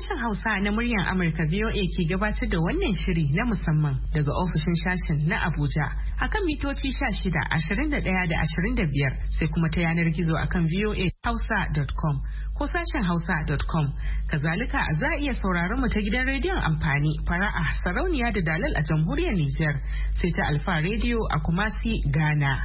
Sashen Hausa na muryar Amurka VOA ke gabatar da wannan shiri na musamman daga ofishin sashen na Abuja akan mitoci 16, 21 da 25 sai kuma ta yanar gizo akan voahausa.com ko sashen hausa.com. Kazalika za a iya sauraron mu ta gidan rediyon amfani fara'a sarauniya da dalal a jamhuriyar Nijar sai ta Alfa Radio a Kumasi, Ghana.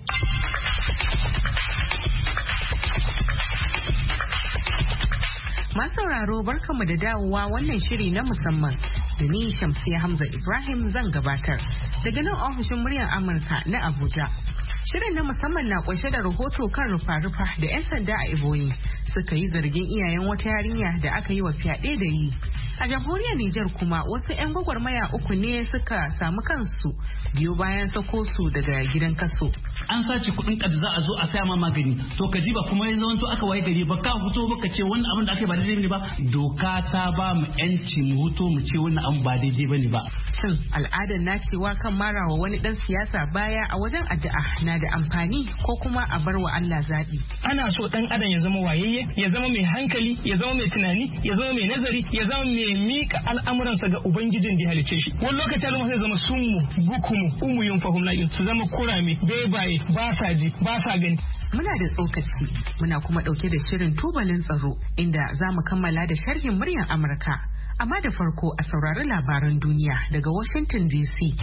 Masu sauraro barkanmu da dawowa wannan shiri na musamman da ni Shamsiya Hamza Ibrahim zan gabatar daga nan ofishin muryar Amurka na Abuja. Shirin na musamman na kunshe da rahoto kan rufa-rufa da 'yan sanda a Iboyi suka yi zargin iyayen wata yarinya da aka yi wa fyaɗe da yi. A jamhuriyar Nijar kuma wasu 'yan gwagwarmaya uku ne suka samu kansu biyo bayan sako su daga gidan kaso. An sace kuɗin kad za a zo a saya ma magani to ka ji ba kuma yanzu wanto aka waye gari ba ka fito ba ka ce wannan abin da aka yi ba daidai ne ba. Doka ta ba mu yanci mu huto mu ce wannan abin ba daidai bane ba. Shin al'adar na cewa kan marawa wani dan siyasa baya a wajen addu'a na da amfani ko kuma a bar wa Allah zaɓi? Ana so dan adam ya zama wayayye, ya zama mai hankali, ya zama mai tunani, ya zama mai nazari, ya zama mai mika al'amuransa ga ubangijin da ya halice shi. Wani lokaci al'umma sai zama summu bukumu umuyun fahum la'in su zama kurame bebaye ba sa ji ba sa gani. Muna da tsokaci muna kuma ɗauke da shirin tubalin tsaro inda za mu kammala da sharhin muryar Amurka. Amma da farko a saurari labaran duniya daga Washington DC.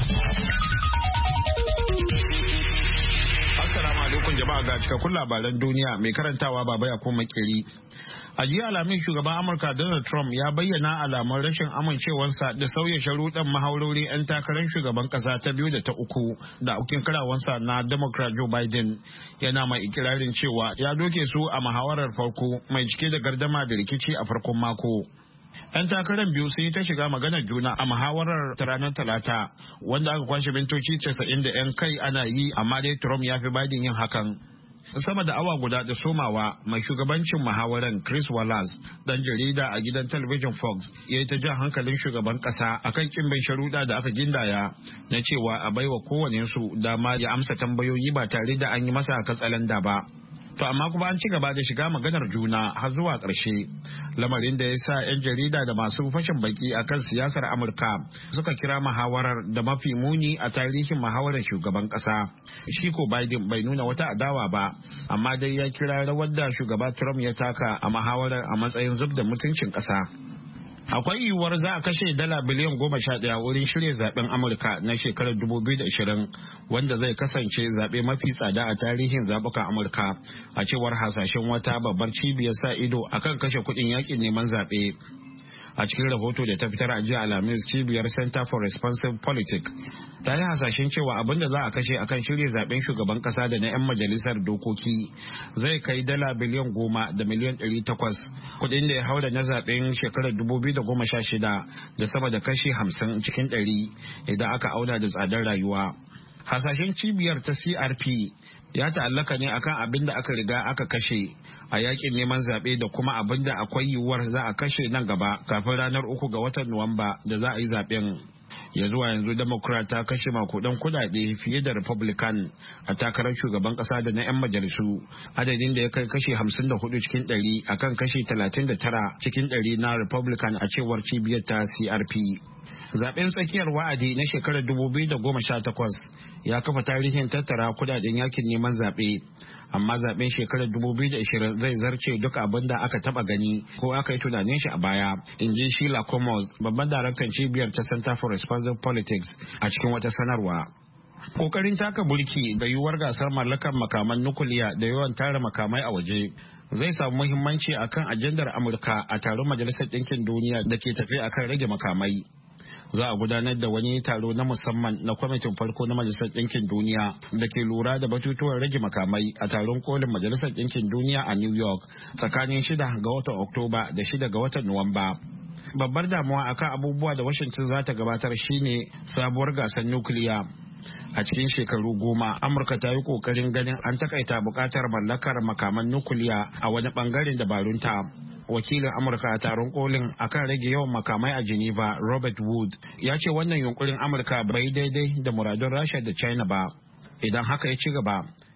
Assalamu alaikum jama'a ga cikakkun labaran duniya mai karantawa baba ya kuma makeri. A jiya Alhamis shugaban Amurka Donald Trump ya bayyana alamun rashin amincewarsa da sauya sharuɗan mahaurori 'yan takarar shugaban ƙasa ta biyu da ta uku da aukin karawansa na Democrat Joe Biden. Yana mai ikirarin cewa ya doke su a muhawarar farko mai cike da gardama da rikici a farkon mako. 'Yan takarar biyu sun yi ta shiga maganar juna a muhawarar ta ranar Talata wanda aka kwashe mintoci 90 da 'yan kai ana yi amma dai Trump ya fi Biden yin hakan. Sama da awa guda da somawa mai shugabancin muhawaran Chris Wallace dan jarida a gidan talabijin Fox ya yi ta jan hankalin shugaban kasa akan kimbin sharuɗa da aka gindaya na cewa a baiwa kowanensu dama ya amsa tambayoyi ba tare da an yi masa katsalanda ba. To amma kuma an ci gaba da shiga maganar juna har zuwa ƙarshe, lamarin da ya sa 'yan jarida da masu fashin baki akan siyasar Amurka suka kira muhawarar da mafi muni a tarihin muhawarar shugaban ƙasa. Shi ko Biden bai nuna wata adawa ba, amma dai ya kira rawar da shugaba Trump ya taka a muhawarar a matsayin zub da mutuncin ƙasa. Akwai yiwuwar za a kashe dala biliyan 11 wurin shirya zaben Amurka na shekarar 2020 wanda zai kasance zaɓe mafi tsada a tarihin zaɓukan Amurka a cewar hasashen wata babbar cibiyar sa ido akan kashe kuɗin yakin neman zaɓe. A cikin rahoto da ta fitar a jiya Alhamis, cibiyar Center for Responsive Politics ta yi hasashen cewa abin da za a kashe akan shirya zaben shugaban kasa da na 'yan majalisar dokoki zai kai dala biliyan 10 da miliyan 800, kudin da ya haura na zaben shekarar 2016 da sama da kashi 50 cikin 100 idan aka auna da tsadar rayuwa. Hasashen cibiyar ta CRP ya ta'allaka ne akan abin da aka riga aka kashe a yakin neman zaɓe da kuma abin da akwai yiwuwar za a kashe nan gaba kafin ranar 3 ga watan Nuwamba da za a yi zaɓen. Ya zuwa yanzu Democrat ta kashe makudan kudade fiye da Republican a takarar shugaban kasa da na 'yan majalisu, adadin da ya kai kashi 54 cikin 100 akan kashi 39 cikin 100 na Republican a cewar cibiyar ta CRP. Zaben tsakiyar wa'adi na shekarar 2018 ya kafa tarihin tattara kudaden yakin neman zaɓe, amma zaben shekarar 2020 zai zarce duk abin da aka taba gani ko aka yi tunanin shi a baya, in ji Sheila Commons, babban daraktan cibiyar ta Center for Responsive Politics a cikin wata sanarwa. Kokarin taka burki da yiwuwar gasar mallakar makaman nukuliya da yawan tara makamai a waje zai samu muhimmanci akan ajandar Amurka a taron Majalisar Ɗinkin Duniya da ke tafe akan rage makamai. Za a gudanar da wani taro na musamman na kwamitin farko na Majalisar Ɗinkin Duniya da ke lura da batutuwan rage makamai a taron kolin Majalisar Ɗinkin Duniya a New York tsakanin 6 ga watan Oktoba da 6 ga watan Nuwamba. Babbar damuwa akan abubuwa da Washington za ta gabatar shine sabuwar gasar nukiliya. A cikin shekaru 10, Amurka ta yi kokarin ganin an takaita bukatar mallakar makaman nukiliya a wani bangaren dabarunta. Wakilin Amurka a taron kolin akan rage yawan makamai a Geneva, Robert Wood, ya ce wannan yunkurin Amurka bai daidai da muradun Rasha da China ba. Idan haka ya ci gaba,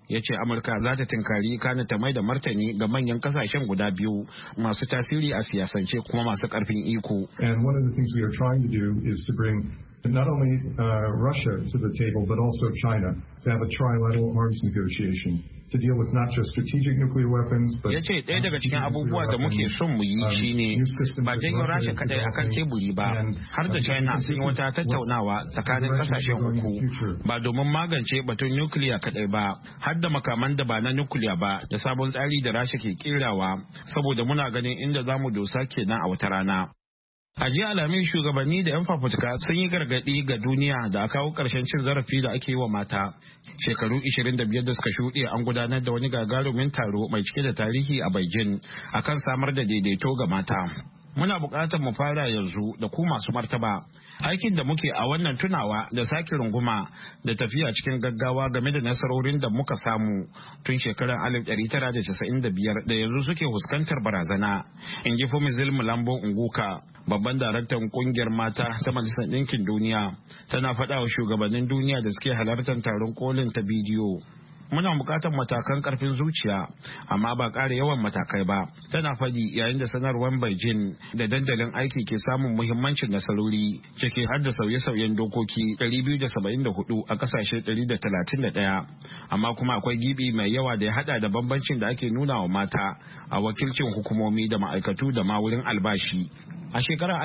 ya ce Amurka za ta tinkari kana ta mai da martani ga manyan kasashen guda biyu masu tasiri a siyasance kuma masu karfin iko. And one of the things we are trying to do is to bring not only Russia to the table but also China to have a trilateral arms negotiation to deal with not just strategic nuclear weapons but ya ce ɗaya daga cikin abubuwa da muke son mu yi shine ba janyo Rasha kadai akan teburi ba har da China sun yi wata tattaunawa tsakanin kasashen uku ba domin magance batun nukiliya kadai ba har da makaman da ba na nukiliya ba da sabon tsari da Rasha ke kirawa saboda muna ganin inda zamu dosa kenan a wata rana. A jiya Alhamis shugabanni da 'yan fafutuka sun yi gargaɗi ga duniya da a kawo ƙarshen cin zarafi da ake yi wa mata. Shekaru 25 da suka shuɗe an gudanar da wani gagarumin taro mai cike da tarihi a Beijing akan samar da daidaito ga mata. Muna buƙatar mu fara yanzu da ku masu martaba. Aikin da muke a wannan tunawa da sake runguma da tafiya cikin gaggawa game da nasarorin da muka samu tun shekarar 1995 da yanzu suke fuskantar barazana. In ji Fumizil Mulambo Nguka, babban daraktan kungiyar mata ta Majalisar Ɗinkin Duniya, tana faɗa wa shugabannin duniya da suke halartar taron kolin ta bidiyo. Muna bukatar matakan karfin zuciya amma ba ƙara yawan matakai ba, tana faɗi yayin da sanarwar Beijing da dandalin aiki ke samun muhimmancin nasarori ciki har da sauye-sauyen dokoki 274 a ƙasashe 131, amma kuma akwai gibi mai yawa da ya hada da bambancin da ake nuna wa mata a wakilcin hukumomi da ma'aikatu da ma wurin albashi. A shekarar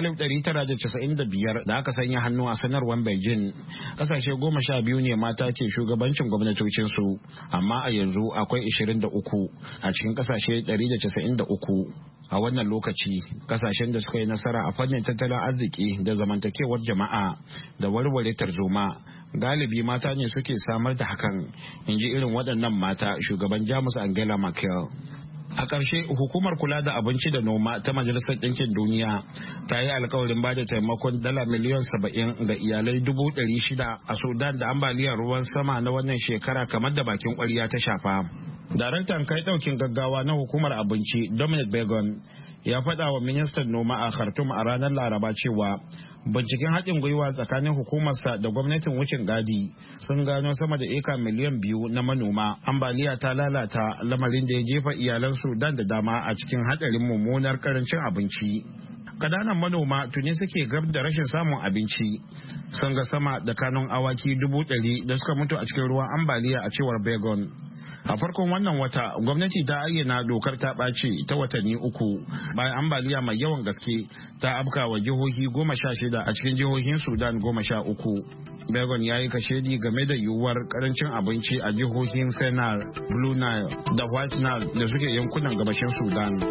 1995 da aka sanya hannu a sanarwar Beijing, kasashe 12 ne mata ke shugabancin gwamnatocinsu, amma a yanzu akwai 23 a cikin kasashe 193. A wannan lokaci, kasashen da suka yi nasara a fannin tattalin arziki da zamantakewar jama'a da warware tarzoma, galibi mata ne suke samar da hakan, in ji irin waɗannan mata shugaban Jamus Angela Merkel. A ƙarshe hukumar kula da abinci da noma ta Majalisar Ɗinkin Duniya ta yi alkawarin ba da taimakon dala miliyan 70 ga iyalai 600,000 a Sudan da ambaliyar ruwan sama na wannan shekara kamar da bakin ƙwarya ta shafa. Daraktan kai ɗaukin gaggawa na hukumar abinci Dominic Begon ya faɗa wa ministan noma a Khartoum a ranar Laraba cewa binciken haɗin gwiwa tsakanin hukumarsa da gwamnatin wucin gadi sun gano sama da eka miliyan 2 na manoma ambaliya ta lalata, lamarin da ya jefa iyalan Sudan da dama a cikin haɗarin mummunar karancin abinci. Kananan manoma tuni suke gab da rashin samun abinci, sun ga sama da kanun awaki 100,000 da suka mutu a cikin ruwan ambaliya a cewar Begon. A farkon wannan wata gwamnati ta ayyana dokar ta ɓace ta watanni 3 bayan ambaliya mai yawan gaske ta afka wa jihohi 16 a cikin jihohin Sudan 13. Begon ya yi kashedi game da yiwuwar karancin abinci a jihohin Sennar, Blue Nile da White Nile da suke yankunan gabashin Sudan.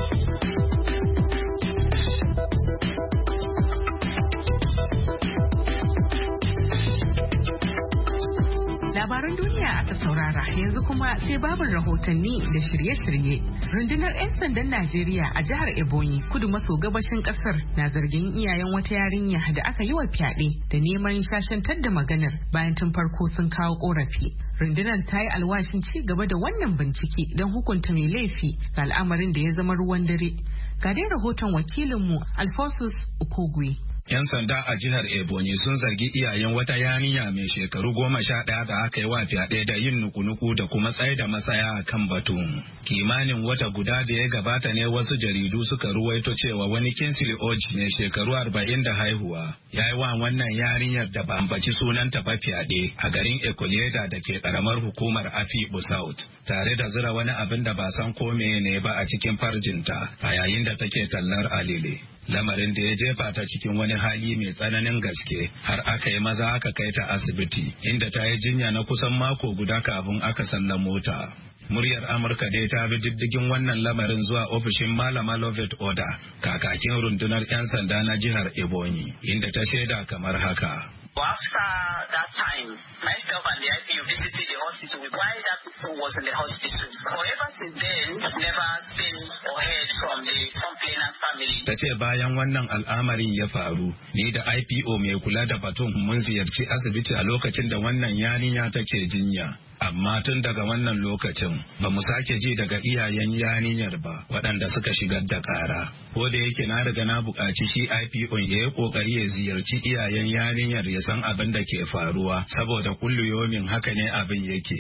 Labaran duniya aka saurara, yanzu kuma sai babin rahotanni da shirye-shirye. Rundunar 'yan sandan Najeriya a jihar Ebonyi, kudu maso gabashin kasar, na zargin iyayen wata yarinya da aka yi wa fyaɗe da neman shashantar da maganar bayan tun farko sun kawo korafi. Rundunar ta yi alwashin ci gaba da wannan bincike don hukunta mai laifi ga al'amarin da ya zama ruwan dare. Ga dai rahoton wakilinmu Alphonsus Okogwe. 'Yan sanda a jihar Ebonyi sun zargi iyayen wata yarinya mai shekaru 11 da aka yi wa fyaɗe da yin nuku-nuku da kuma tsaye da masaya a kan batun. Kimanin wata guda da ya gabata ne wasu jaridu suka ruwaito cewa wani Kinsley Oji mai shekaru 40 da haihuwa ya yi wa wannan yarinyar da ba ambaci sunanta ba fyaɗe a garin Ekoleda da ke karamar hukumar Afibu South, tare da zura wani abin da ba san ko ne ba a cikin farjinta a yayin da take tallar alele. Lamarin da ya jefa ta cikin wani hali mai tsananin gaske har aka yi maza aka kai ta asibiti inda ta yi jinya na kusan mako guda kafin aka sallamo ta. Muryar Amurka dai ta bi diddigin wannan lamarin zuwa ofishin Malama Lovett Oda, kakakin rundunar 'yan sanda na jihar Ebonyi, inda ta shaida kamar haka. After that time, myself and the IPU visited the hospital while that person was in the hospital. However, since then, I've never seen or heard from the complainant family. Ta ce bayan wannan al'amarin ya faru, ni da IPO mai kula da batun mun ziyarci asibiti a lokacin da wannan yarinya take jinya. Amma tun daga wannan lokacin ba mu sake ji daga iyayen yarinyar ba waɗanda suka shigar da ƙara. Ko da yake na riga na buƙaci shi IPO ya yi ƙoƙari ya ziyarci iyayen yarinyar ya san abin da ke faruwa saboda kullu yomin haka ne abin yake.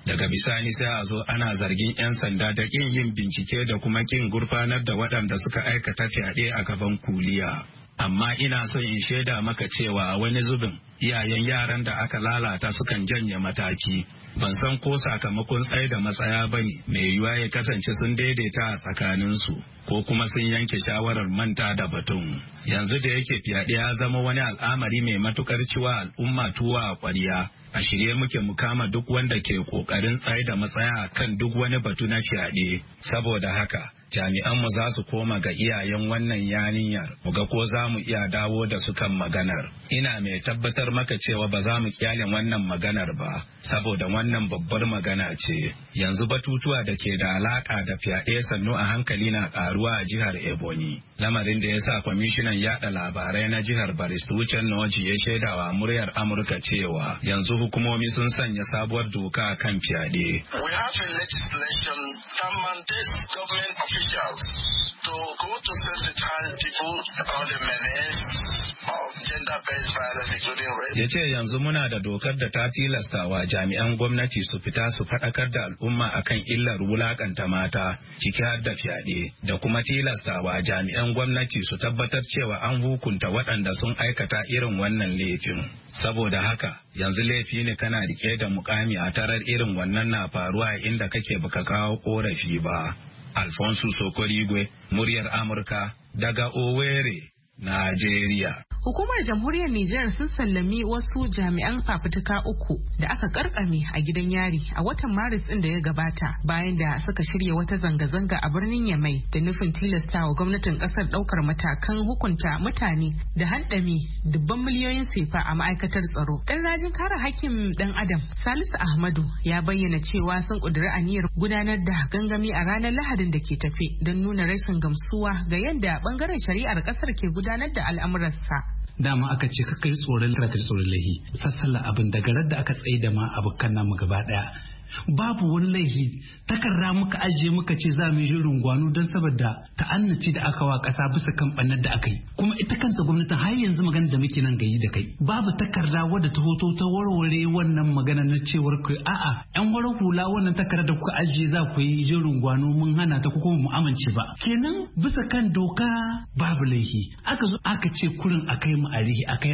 Daga bisani sai a zo ana zargin 'yan sanda da ƙin yin bincike da kuma ƙin gurfanar da waɗanda suka aikata fyaɗe a gaban kuliya. Amma ina son in shaida maka cewa a wani zubin iyayen yaran da aka lalata sukan janye mataki. Ban san ko sakamakon tsaye da matsaya ba ne, mai yiwuwa ya kasance sun daidaita a tsakaninsu ko kuma sun yanke shawarar manta da batun. Yanzu da yake fyaɗe ya zama wani al'amari mai matukar ciwa al'umma tuwa a ƙwarya, a shirye muke mu kama duk wanda ke ƙoƙarin tsaye da matsaya kan duk wani batu na fyaɗe. Saboda haka jami'anmu za su koma ga iyayen wannan yarinyar mu ga ko za mu iya dawo da su kan maganar. Ina mai tabbatar maka cewa ba za mu kyale wannan maganar ba, saboda wannan babbar magana ce. Yanzu batutuwa da ke da alaka da fyaɗe sannu a hankali na ƙaruwa a jihar Ebonyi. Lamarin da ya sa kwamishinan yaɗa labarai na jihar Barista Uchen Noji ya shaidawa muryar Amurka cewa yanzu hukumomi sun sanya sabuwar doka kan fyaɗe. We have a legislation that mandates government officials to go to sensitize people about the menace of gender-based violence, including rape. Ya ce yanzu muna da dokar da ta tilastawa jami'an gwamnati su fita su faɗakar da al'umma akan illar wulakanta mata, ciki har da fyaɗe, da kuma tilastawa jami'an gwamnati su tabbatar cewa an hukunta waɗanda sun aikata irin wannan laifin. Saboda haka yanzu laifi ne kana rike da mukami a tarar irin wannan na faruwa inda kake baka kawo korafi ba. Alfonso Sokorigwe, muryar Amurka, daga Owerri, Najeriya. Hukumar Jamhuriyar Nijar sun sallami wasu jami'an fafutuka 3 da aka karkame a gidan yari a watan Maris ɗin da ya gabata bayan da suka shirya wata zanga-zanga a birnin Yamai da nufin tilastawa gwamnatin ƙasar ɗaukar matakan hukunta mutane da handame dubban miliyoyin sefa a ma'aikatar tsaro. Ɗan rajin kare hakkin ɗan Adam Salisu Ahmadu ya bayyana cewa sun ƙudiri aniyar gudanar da gangami a ranar Lahadin da ke tafe don nuna rashin gamsuwa ga yadda ɓangaren shari'ar ƙasar ke gudanar da al'amuransa. Dama aka ce kakar tsoron lahi sassala abin daga da aka tsaye da ma abokan namu gaba daya babu wani laihi takarda muka ajiye muka ce za mu yi rungwano don saboda ta'annaci da aka wa kasa bisa kan bannar da aka yi kuma ita kanta gwamnatin har yanzu magana da muke nan gayi da kai babu takarda wadda ta hoto ta warware wannan magana na cewar ku a'a yan warar hula wannan takarda da kuka ajiye za ku yi rungwano mun hana ta ko kuma mu amince ba kenan bisa kan doka babu laihi aka zo aka ce kurin akai mu arihi akai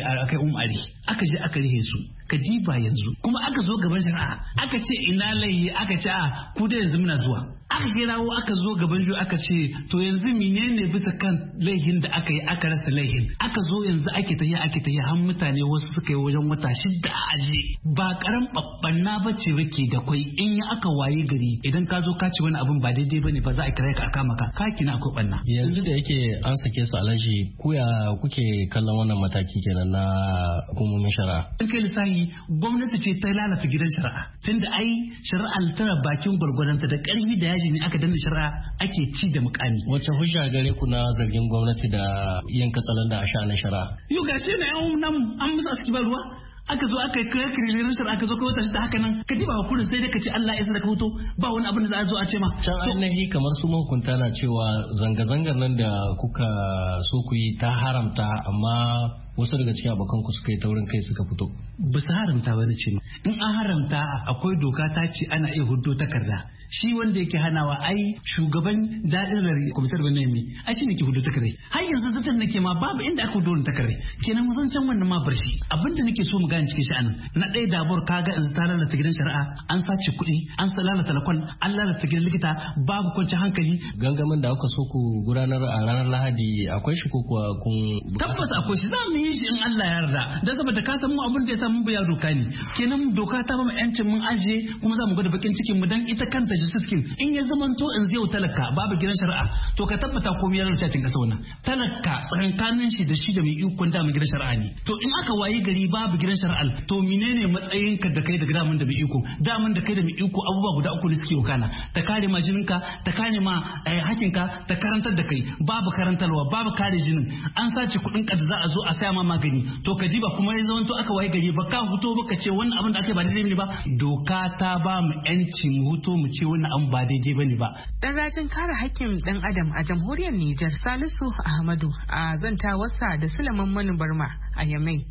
aka je aka rihe su kadiba yanzu kuma aka zo gaban shari'a aka ce ina laihi aka ce a ku da yanzu muna zuwa aka kirawo aka zo gaban ju aka ce to yanzu menene bisa kan laihin da aka yi aka rasa laihin aka zo yanzu ake tafiya har mutane wasu suka yi wajen wata 6 a aje ba karan babbanna bace wake da kwai in ya aka waye gari idan ka zo ka ci wani abun ba daidai bane ba za a kira ka aka maka ka kina akwai banna yanzu da yake an sake su alaji kuya kuke kallon wannan mataki kenan na hukumomin shari'a in kai lissahi gwamnati ce ta lalata gidan shari'a tunda ai shari'a tana bakin gwargwadonta da ƙarfi da yaji ne aka danna shari'a ake ci da mukami wacce hujja gare ku na zargin gwamnati da yin katsalan da a sha'anin shari'a yau gashi na yau nan an musu aski ba ruwa aka zo aka kai kirkirin shari'a aka zo kai wata shi da haka nan ka diba hakurin sai dai ka ce Allah ya sa ka hoto ba wani abin da za a zo a ce ma can ainihi kamar su mahukunta na cewa zanga-zangar nan da kuka so ku yi ta haramta amma wasu daga cikin abokan ku suka yi taurin kai suka fito ba su haramta wani ce in an haramta akwai doka ta ce ana iya huddo takarda shi wanda yake hanawa ai shugaban da'irar kwamitar bane ne ai shi ne ke huddo takarda har yanzu zaton nake ma babu inda aka huddo takarda kenan mun san wannan ma bar shi abinda nake so mu gane cikin sha'anin na ɗaya dabar kaga yanzu ta lalata gidan shari'a an sace kuɗi an lalata lakon an lalata gidan likita babu kwanci hankali gangamin da aka so ku gudanar a ranar Lahadi akwai shi ko kuwa kun tabbas akwai shi za mu yi shi in Allah ya yarda dan saboda ka san mu abin da ya samu biya doka ne kenan doka ta ba mu yancin mun ajiye kuma za mu gwada bakin cikin mu dan ita kanta justice kin in ya zamanto in zai talaka babu gidan shari'a to ka tabbata komai ya rubuta cikin kasa wannan talaka tsakankanin shi da shi da mai ikon da mai gidan shari'a ne to in aka wayi gari babu gidan shari'a to menene matsayin ka da kai da daman da mai iko daman da kai da mai iko abubuwa guda uku ne suke wakana ta kare ma jininka ta kare ma hakinka ta karantar da kai babu karantarwa babu kare jinin an sace kuɗin ka da za a zo a saya ma magani to ka ji ba kuma ya zama to aka waye gari ba ka huto ba ka ce wannan abin da ake ba daidai ne ba doka ta ba mu yanci mu huto mu ce wannan abin ba daidai bane ba dan rajin kare hakkin dan adam a jamhuriyar Nijar Salisu Ahmadu a zantawarsa da Sulaiman Manu Barma a Yamai.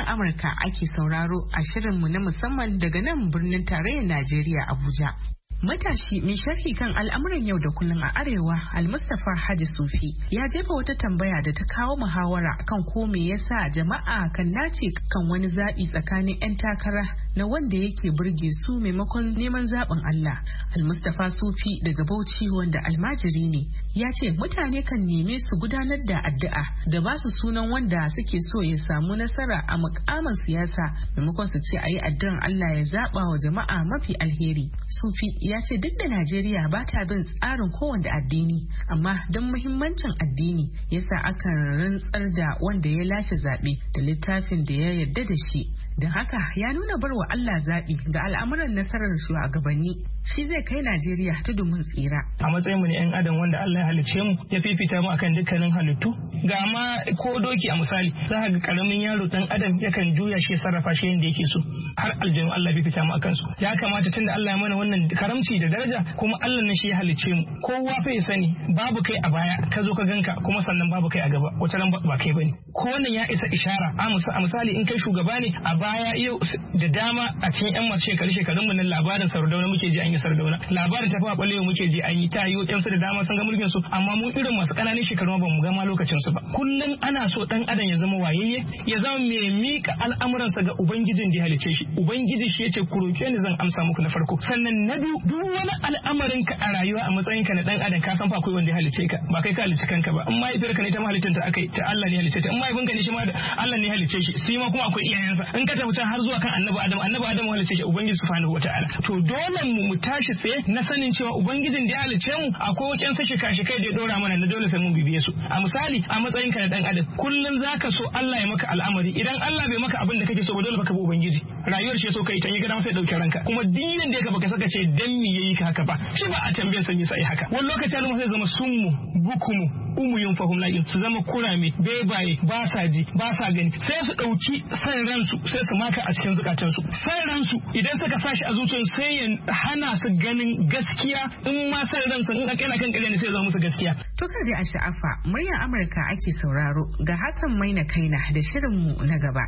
Amurka ake sauraro a shirinmu na musamman daga nan birnin tarayyar Najeriya Abuja. Matashi mai sharhi kan al'amuran yau da kullum a Arewa, Almustapha Haji Sufi, ya jefa wata tambaya da ta kawo muhawara kan ko me yasa jama'a kan nace kan wani zaɓi tsakanin 'yan takara na wanda yake burge su maimakon neman zaɓin Allah. Almustapha Sufi daga Bauchi, wanda almajiri ne, ya ce mutane kan neme su gudanar da addu'a da ba su sunan wanda suke so ya samu nasara a mukamin siyasa maimakon su ce a yi addu'an Allah ya zaɓa wa jama'a mafi alheri. Sufi ya ce duk da Najeriya ba ta bin tsarin kowanne addini, amma don muhimmancin addini yasa akan rantsar da wanda ya lashe zaɓe da littafin da ya yarda da shi. Don haka ya nuna barwa Allah zaɓi ga al'amuran nasarar shugabanni, shi zai kai Najeriya tudumin tsira. A matsayin mu ne 'yan adam wanda Allah ya halicce mu ya fifita mu akan dukkanin halittu. Ga ma ko doki a misali, za ka ga karamin yaro dan adam yakan juya shi sarrafa shi yadda yake so. Har aljanu Allah ya fifita mu akan su. Ya kamata tunda Allah ya mana wannan karamci da daraja, kuma Allah ne shi ya halicce mu. Kowa fa ya sani babu kai a baya ka zo ka ganka, kuma sannan babu kai a gaba. Wata ran ba kai bane. Ko wannan ya isa ishara. A misali in kai shugaba ne a baya yau da dama a cikin 'yan masu shekarun mu nan labarin Sardauna muke ji an yi Sardauna, labarin Tafawa Balewa muke ji an yi, ta yi su da dama sun ga mulkin su, amma mu irin masu ƙananan shekaru ba mu ga ma lokacin su ba. Kullum ana so dan adam ya zama wayayye, ya zama mai mika al'amuransa ga ubangijin da ya halice shi. Ubangiji shi yace ku roke ni zan amsa muku na farko. Sannan na biyu, duk wani al'amarin ka a rayuwa a matsayin ka na dan adam ka san fa akwai wanda ya halice ka, ba kai ka halice kanka ba. In mahaifiyarka ne ta mahalitin ta akai, ta Allah ne ya halice ta. In mahaifinka ne shi ma Allah ne ya halice shi, sai ma kuma akwai iyayensa. In ka tafi har zuwa kan annabi Adam halice shi ubangiji subhanahu wataala. To dole mu tashi sai na sanin cewa ubangijin da ya halice mu akwai waken sa shika-shikai da ya dora mana na dole sai mun bibiye su. A misali a matsayin ka na dan adam, kullun zaka so Allah ya maka al'amari, idan Allah bai maka abin da kake so ba dole ka bi ubangiji. Rayuwar shi so kai ta yi gida sai dauke ranka, kuma dinin da baka saka ce dan me yayi ka haka ba, shi ba a tambayar sa sai haka. Wani lokaci al'umma sai zama summu bukumu umuyun fahum la'in, su zama kurame bebaye, ba sa ji ba sa gani, sai su dauki san ransu sai su maka a cikin zukatansu. San ransu idan suka sashi a zuciyar sai ya hana su ganin gaskiya, in ma san ransu in aka yana kan kare ne sai ya zama musu gaskiya. To kaje a sha'afa, muryar Amurka ake sauraro, ga Hassan Maina Kaina da shirinmu na gaba.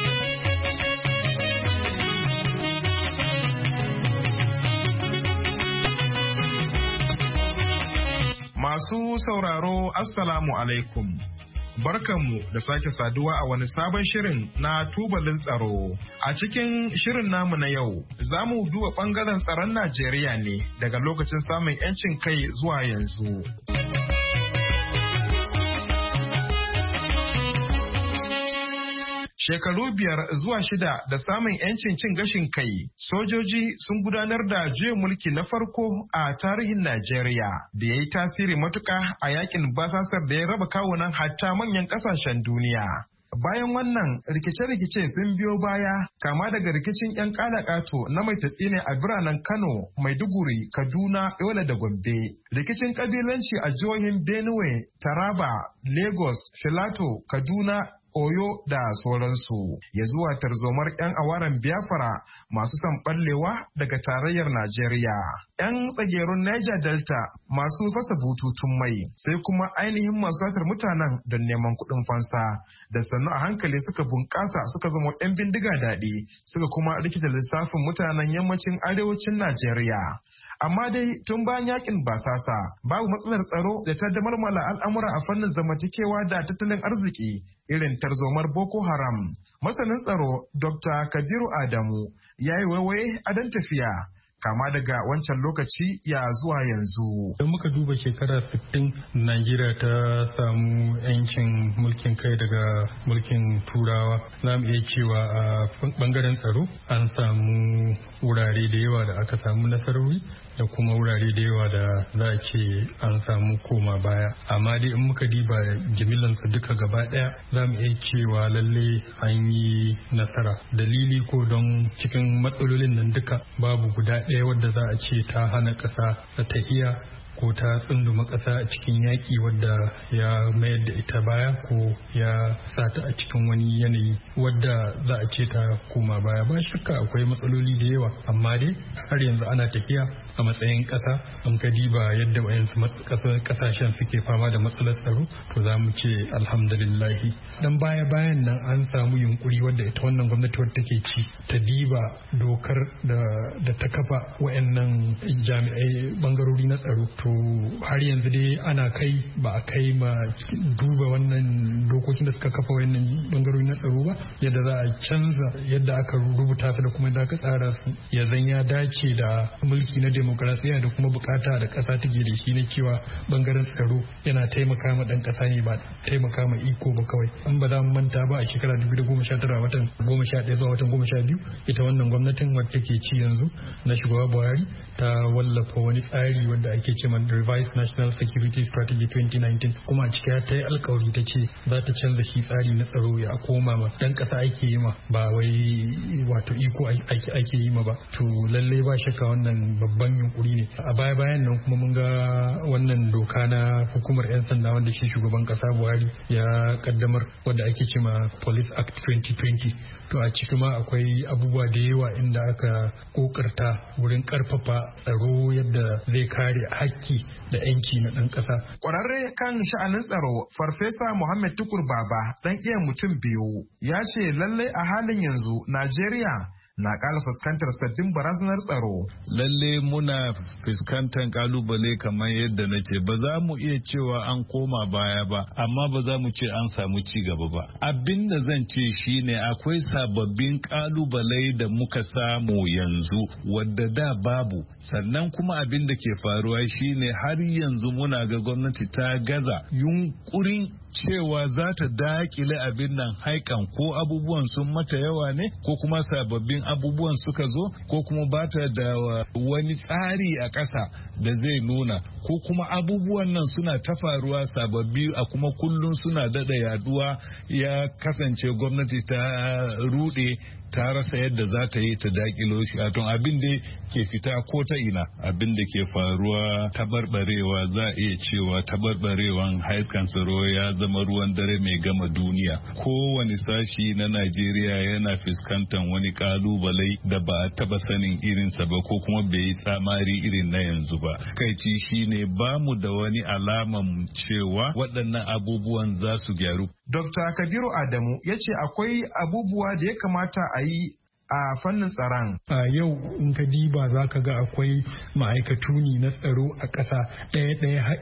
Masu sauraro, Assalamu alaikum. Barkanmu da sake saduwa a wani sabon shirin na tubalin tsaro. A cikin shirin namu na yau, za mu duba ɓangaren tsaron Najeriya ne daga lokacin samun 'yancin kai zuwa yanzu. Shekaru 5 zuwa 6 da samun 'yancin cin gashin kai, sojoji sun gudanar da juyin mulki na farko a tarihin Najeriya da ya yi tasiri matuƙa a yakin basasar da ya raba kawunan hatta manyan ƙasashen duniya. Bayan wannan rikice-rikice sun biyo baya, kama daga rikicin 'yan ƙalaƙato na mai tatsine a biranen Kano, Maiduguri, Kaduna, Yola da Gombe, rikicin ƙabilanci a jihohin Benue, Taraba, Lagos, Filato, Kaduna, Oyo da sauransu, ya zuwa tarzomar 'yan awaren Biafra masu son ɓallewa daga tarayyar Najeriya. 'Yan tsagerun Niger Delta masu fasa bututun mai, sai kuma ainihin masu satar mutanen don neman kuɗin fansa, da sannu a hankali suka bunƙasa suka zama 'yan bindiga daɗi, suka kuma rikita lissafin mutanen yammacin arewacin Najeriya. Amma dai tun bayan yakin basasa babu matsalar tsaro da ta damarmala al'amura a fannin zamantakewa da tattalin arziki irin tarzomar Boko Haram. Masanin tsaro Dr. Kabiru Adamu ya yi waiwaye a dan tafiya kama daga wancan lokaci ya zuwa yanzu. Idan muka duba shekara 60 Najeriya ta samu 'yancin mulkin kai daga mulkin Turawa, za mu iya cewa a bangaren tsaro an samu wurare da yawa da aka samu nasarori da kuma wurare da yawa da za a ce an samu koma baya. Amma dai in muka diba jimillansu duka gaba daya za mu iya cewa lalle an yi nasara. Dalili ko don cikin matsalolin nan duka babu guda ɗaya wadda za a ce ta hana ƙasa ta iya ko ta tsunduma ƙasa a cikin yaƙi wadda ya mayar da ita baya ko ya sata a cikin wani yanayi wadda za a ce ta koma baya. Ba shakka akwai matsaloli da yawa, amma dai har yanzu ana tafiya a matsayin ƙasa. An ka diba yadda wayansu ƙasashen suke fama da matsalar tsaro, to za mu ce alhamdulillahi. Dan bayan nan an samu yunkuri wadda ita wannan gwamnati wadda take ci ta diba dokar da ta kafa wayannan jami'ai bangarori na tsaro. To har yanzu dai ana kai ba a kai ma duba wannan dokokin da suka kafa wayannan bangarori na tsaro ba, yadda za a canza yadda aka rubuta su da kuma da aka tsara su ya zan ya dace da mulki na demokrasiya da kuma bukata da ƙasa take da shi na cewa bangaren tsaro yana taimaka ma dan ƙasa ne ba taimaka ma iko ba kawai. An ba za mu manta ba a shekara 2019 watan 11 zuwa watan 12 ita wannan gwamnatin wadda take ci yanzu na shugaba Buhari ta wallafa wani tsari wanda ake ce man Revised National Security Strategy 2019, kuma a cikin ta yi alkawari ta ce za ta canza shi tsari na tsaro ya koma ma dan ƙasa ake yi ma ba wai wato iko ake yi ma ba. To lallai ba shakka wannan babban yunkuri ne. A baya-bayan nan kuma mun ga wannan doka na hukumar 'yan sanda wanda shi shugaban ƙasa Buhari ya kaddamar wanda ake ce ma Police Act 2020. To a ciki ma akwai abubuwa da yawa inda aka kokarta wurin karfafa tsaro yadda zai kare hakki da 'yanci na ɗan ƙasa. Ƙwararre kan sha'anin tsaro Farfesa Muhammad Tukur Baba ɗan iya mutum biyu ya ce lallai a halin yanzu Najeriya na ƙara fuskantar sabbin barazanar tsaro. Lalle muna fuskantar kalubale kamar yadda na ce, ba za mu iya cewa an koma baya ba, amma ba za mu ce an samu ci gaba ba. Abin da zan ce shine akwai sababbin kalubale da muka samu yanzu wadda da babu. Sannan kuma abin da ke faruwa shine har yanzu muna ga gwamnati ta gaza yunkurin cewa za ta dakile abin nan haikan, ko abubuwan sun mata yawa ne ko kuma sababbin abubuwan suka zo ko kuma ba ta da wani tsari a ƙasa da zai nuna, ko kuma abubuwan nan suna ta faruwa sababbi a kuma kullum suna dada yaduwa, ya kasance gwamnati ta rude ta rasa yadda za ta yi ta dakilo shi. A tun abin da ke fita ko ta ina, abin da ke faruwa tabarbarewa, za a iya cewa tabarbarewan haikan tsaro ya zama ruwan dare mai gama duniya. Kowane sashi na Najeriya yana fuskantar wani kalubale da ba a taba sanin irinsa ba ko kuma bai yi tsamari irin na yanzu ba. Kaici shine ba mu da wani alaman cewa waɗannan abubuwan za su gyaru. Dr. Kabiru Adamu ya ce akwai abubuwa da ya kamata a yi a fannin tsaron. A yau in ka diba za ka ga akwai ma'aikatu ne na tsaro a ƙasa ɗaya har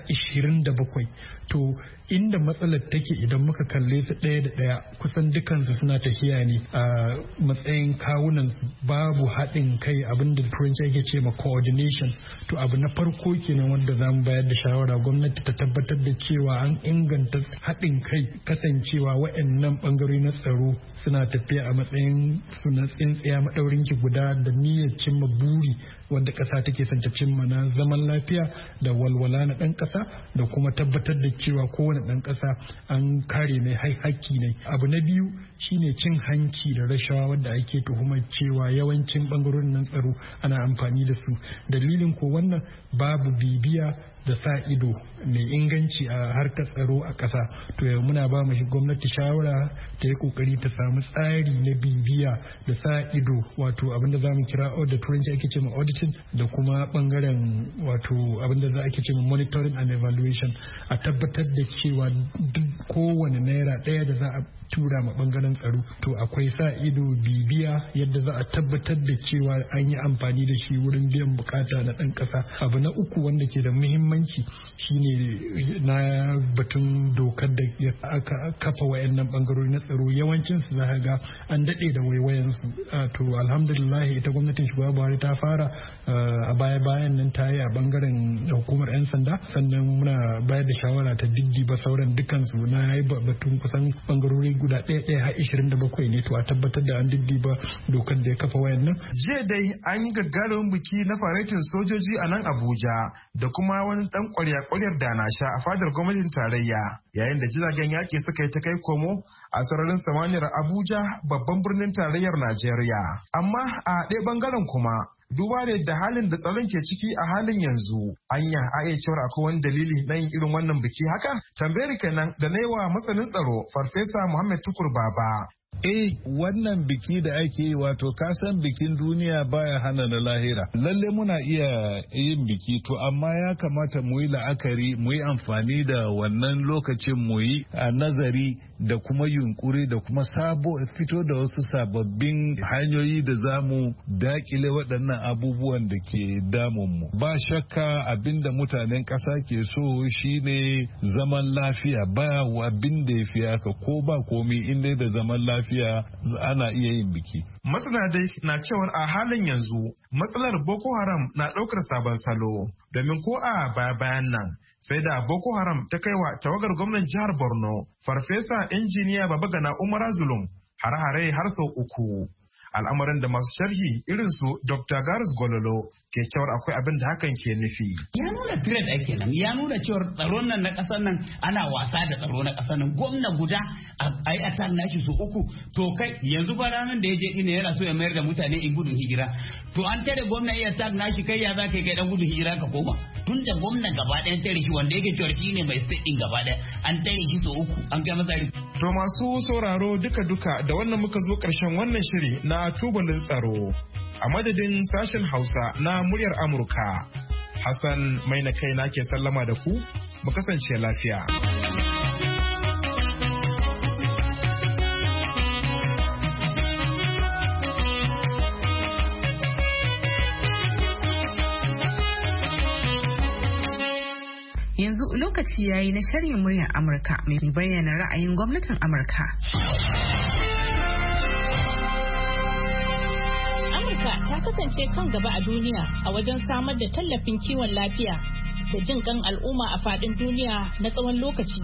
27. To inda matsalar take idan muka kalle su ɗaya da ɗaya kusan dukansu suna tafiya ne a matsayin kawunan babu haɗin kai, abinda turanci ake ce ma coordination. To abu na farko kenan wanda za mu bayar da shawara gwamnati ta tabbatar da cewa an inganta haɗin kai, kasancewa waɗannan ɓangarori na tsaro suna tafiya a matsayin suna tsintsiya maɗaurin ki guda da niyyar cimma buri wanda ƙasa take son ta cimma na zaman lafiya da walwala na ɗan ƙasa, da kuma tabbatar da cewa kowane ɗan ƙasa an kare mai haƙƙi ne. Abu na biyu shine cin hanci da rashawa wanda ake tuhumar cewa yawancin ɓangarorin nan tsaro ana amfani da su. Dalilin ko wannan babu bibiya da sa ido mai inganci a harkar tsaro a ƙasa. To yau muna ba mu gwamnati shawara ta yi kokari ta samu tsari na bibiya da sa ido, wato abinda za mu kira da turanci ake ce ma auditing, da kuma bangaren wato abinda za ake ce ma monitoring and evaluation, a tabbatar da cewa duk kowane naira ɗaya da za a tura ma bangaren tsaro to akwai sa ido, bibiya yadda za a tabbatar da cewa an yi amfani da shi wurin biyan bukata na ɗan ƙasa. Abu na uku wanda ke da muhimmanci shine na batun dokar da aka kafa wayannan bangarori na tsaro, yawancin su za ga an daɗe da waiwayen su. To alhamdulillah ita gwamnatin shugaba Buhari ta fara a baya-bayan nan ta yi a bangaren hukumar 'yan sanda, sannan muna bayar da shawara ta diddiba sauran dukansu. Na yi batun kusan bangarori guda ɗaya har 27 ne, to a tabbatar da an diddiba dokar da ya kafa wayannan. Jiya dai an yi gagarumin biki na faretin sojoji a nan Abuja da kuma wani zaman ɗan ƙwarya-ƙwaryar da na sha a fadar gwamnatin tarayya yayin da jiragen yaƙi suka yi ta kai komo a sararin samaniyar Abuja babban birnin tarayyar Najeriya. Amma a ɗaya bangaren kuma duba da yadda halin da tsaron ke ciki a halin yanzu anya a iya cewar akwai wani dalili na yin irin wannan biki haka tambayar kenan da na yi wa masanin tsaro Farfesa Muhammad Tukur Baba. Wannan biki da ake yi wato kasan bikin duniya baya hana na lahira. Lalle muna iya yin biki to amma ya kamata mu yi la'akari mu yi amfani da wannan lokacin mu yi a nazari da kuma yunkuri da kuma fito da wasu sababbin hanyoyi da za mu dakile waɗannan abubuwan da ke damunmu. Ba shakka abinda mutanen ƙasa ke so shine zaman lafiya ba abin da ya fi haka ko ba komi inda da zaman lafiya ana iya yin biki. Masana dai na cewar a halin yanzu matsalar Boko Haram na ɗaukar sabon salo domin ko a baya-bayan nan sai da Boko Haram ta kai wa tawagar gwamnan jihar Borno Farfesa Injiniya Babagana Umar Zulum har-hare har sau 3. Al'amarin da masu sharhi irin su Dr. Garis Gololo ke cewar akwai abin da hakan ke nufi. Ya nuna trend ake nan, ya nuna cewar tsaron nan na ƙasar nan ana wasa da tsaro na ƙasar nan. Gwamna guda a yi attack nashi su 3 to kai yanzu ba ranar da ya je ina yana so ya mayar da mutane in gudun hijira. To an tare gwamna ya attack nashi kai ya za ka kai dan gudun hijira ka koma. Tun da gwamna gaba ɗayan tare shi wanda yake cewar shi ne mai state ɗin gaba ɗaya an tare shi su 3 an kai masa. To masu sauraro duka-duka da wannan muka zo ƙarshen wannan shiri na tubalin tsaro a madadin sashen Hausa na muryar Amurka. Hassan mai na kai na ke sallama da ku mu kasance lafiya. Yanzu lokaci yayi na sharhin muryar Amurka mai bayyana ra'ayin gwamnatin Amurka. Ta kasance kan gaba a duniya a wajen samar da tallafin kiwon lafiya da jin kan al'umma a faɗin duniya na tsawon lokaci.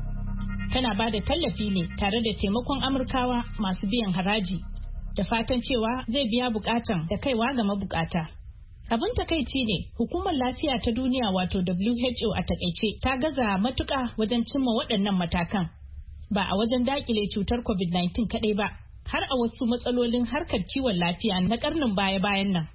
Tana ba da tallafi ne tare da taimakon Amurkawa masu biyan haraji da fatan cewa zai biya bukatan da kaiwa ga mabukata. Abin takaici ne hukumar lafiya ta duniya wato WHO a takaice ta gaza matuƙa wajen cimma waɗannan matakan ba a wajen dakile cutar COVID-19 kaɗai ba. Har a wasu matsalolin harkar kiwon lafiya na karnin baya-bayan nan.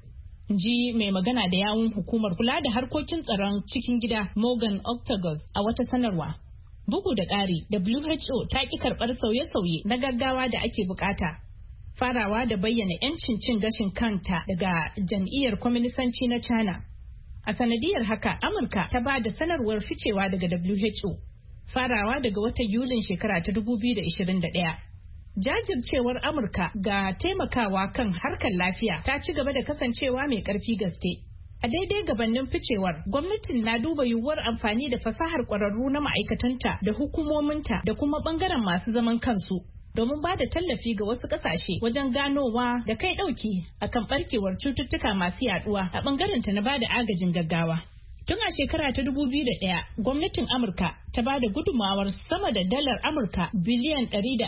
Ji mai magana da yawun hukumar kula da harkokin tsaron cikin gida Morgan Octagus a wata sanarwa. Bugu da ƙari, WHO ta ƙi karɓar sauye-sauye na gaggawa da ake bukata. Farawa da bayyana 'yancin cin gashin kanta daga jam'iyyar kwaminisanci na China. A sanadiyar haka, Amurka ta ba da sanarwar ficewa daga WHO. Farawa daga watan Yulin shekara ta 2021. Jajircewar Amurka ga taimakawa kan harkar lafiya ta ci gaba da kasancewa mai ƙarfi gaske. A daidai gabanin ficewar, gwamnatin na duba yiwuwar amfani da fasahar ƙwararru na ma'aikatanta da hukumominta da kuma ɓangaren masu zaman kansu domin ba da tallafi ga wasu ƙasashe wajen ganowa da kai ɗauki akan ɓarkewar cututtuka masu yaɗuwa a ɓangarenta na ba da agajin gaggawa. Tun a shekara ta 2001, gwamnatin Amurka ta ba da gudunmawar sama da dalar Amurka biliyan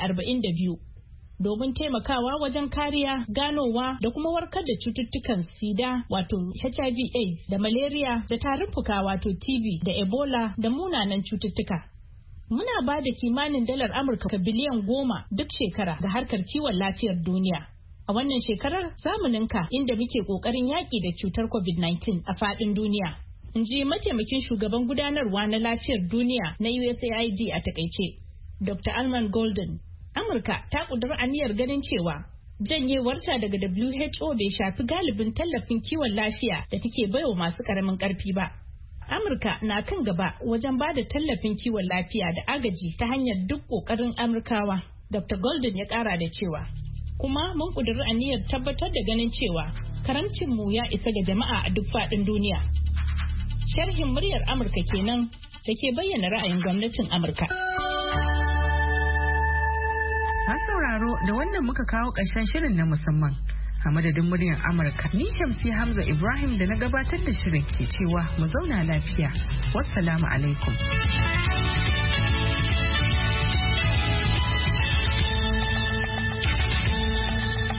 142 domin taimakawa wajen kariya, ganowa da kuma warkar da cututtukan sida wato HIV/AIDS da malaria da tarin fuka wato TB da Ebola da munanan cututtuka. Muna ba da kimanin dalar Amurka biliyan 10 duk shekara ga harkar kiwon lafiyar duniya. A wannan shekarar zamaninka inda muke ƙoƙarin yaƙi da cutar COVID-19 a faɗin duniya. In ji mataimakin shugaban gudanarwa na lafiyar duniya na USAID a takaice, Dr. Alman Golden. Amurka ta ƙudiri aniyar ganin cewa janyewarta daga WHO bai shafi galibin tallafin kiwon lafiya da take baiwa masu ƙaramin ƙarfi ba. Amurka na kan gaba wajen ba da tallafin kiwon lafiya da agaji ta hanyar duk ƙoƙarin Amurkawa. Dr. Golden ya ƙara da cewa, kuma mun ƙudiri aniyar tabbatar da ganin cewa karamcinmu ya isa ga jama'a a duk faɗin duniya. Sharhin muryar Amurka kenan da ke bayyana ra'ayin gwamnatin Amurka. sauraro da wannan muka kawo ƙarshen shirin na musamman. A madadin muryar Amurka, ni Shamsi Hamza Ibrahim da na gabatar da shirin ke cewa mu zauna lafiya. Wassalamu alaikum.